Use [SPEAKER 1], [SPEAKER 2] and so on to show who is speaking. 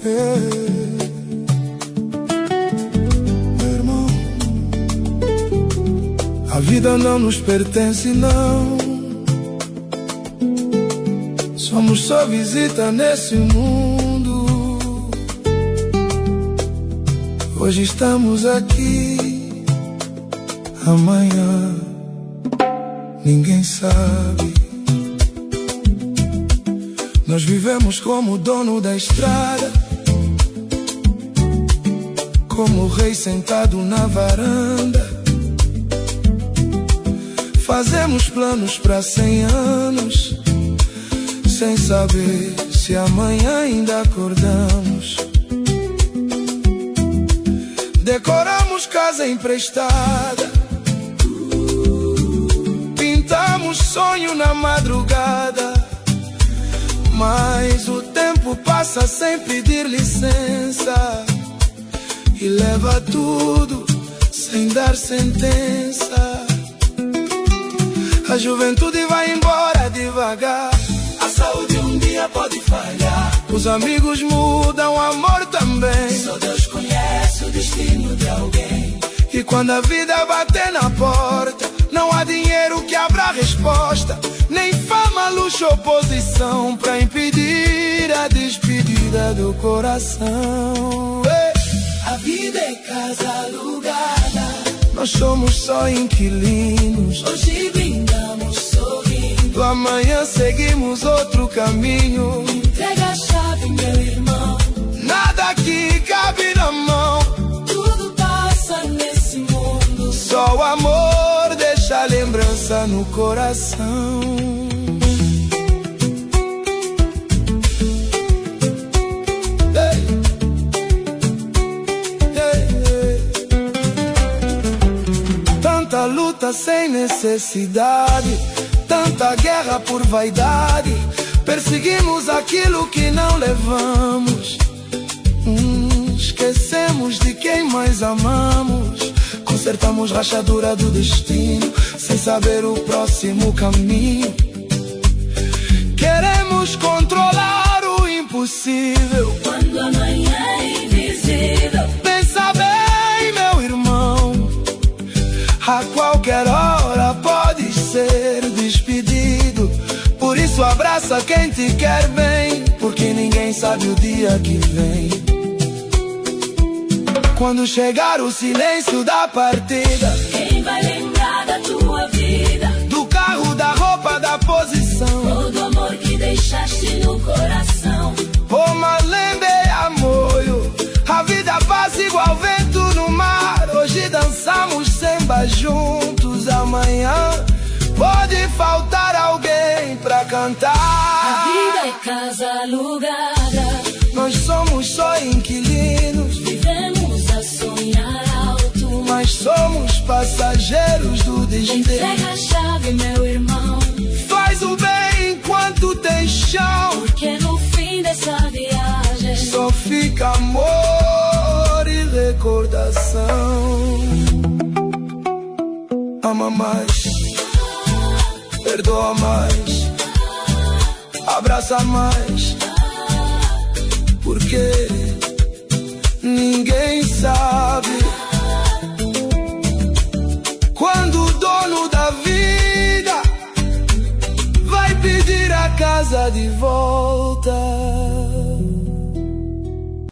[SPEAKER 1] Meu irmão, a vida não nos pertence, não. Somos só visita nesse mundo. Hoje estamos aqui, amanhã ninguém sabe. Nós vivemos como dono da estrada, como o rei sentado na varanda. Fazemos planos para 100 anos, sem saber se amanhã ainda acordamos. Decoramos casa emprestada, pintamos sonho na madrugada. Mas o tempo passa sem pedir licença e leva tudo sem dar sentença. A juventude vai embora devagar, a saúde um dia pode falhar. Os amigos mudam, o amor também. Só Deus conhece o destino de alguém. E quando a vida bater na porta, não há dinheiro que abra a resposta, nem fama, luxo ou posição pra impedir a despedida do coração. A vida é casa alugada, nós somos só inquilinos. Hoje brindamos sorrindo, amanhã seguimos outro caminho. Entrega a chave, meu irmão, nada aqui cabe na mão. Tudo passa nesse mundo, só o amor deixa a lembrança no coração. Tanta luta sem necessidade, tanta guerra por vaidade. Perseguimos aquilo que não levamos. Esquecemos de quem mais amamos. Consertamos rachadura do destino, sem saber o próximo caminho. Queremos controlar o impossível, quando amanhã é invisível. Pensa bem, meu irmão, a qualquer hora pode ser despedido. Por isso abraça quem te quer bem, porque ninguém sabe o dia que vem. Quando chegar o silêncio da partida, quem vai lembrar da tua vida? Do carro, da roupa, da posição, ou do amor que deixaste no coração. Pô, malembe, amoio, a vida passa igual vento no mar. Hoje dançamos samba juntos, amanhã pode faltar alguém pra cantar. A vida é casa alugada, nós somos só inquilinos. Vivemos a sonhar alto, mas somos passageiros do destino. Entrega a chave, meu irmão, faz o bem enquanto tem chão, porque no fim dessa viagem só fica amor e recordação. Ama mais, perdoa mais, abraça mais, porque ninguém sabe quando o dono da vida vai pedir a casa de volta.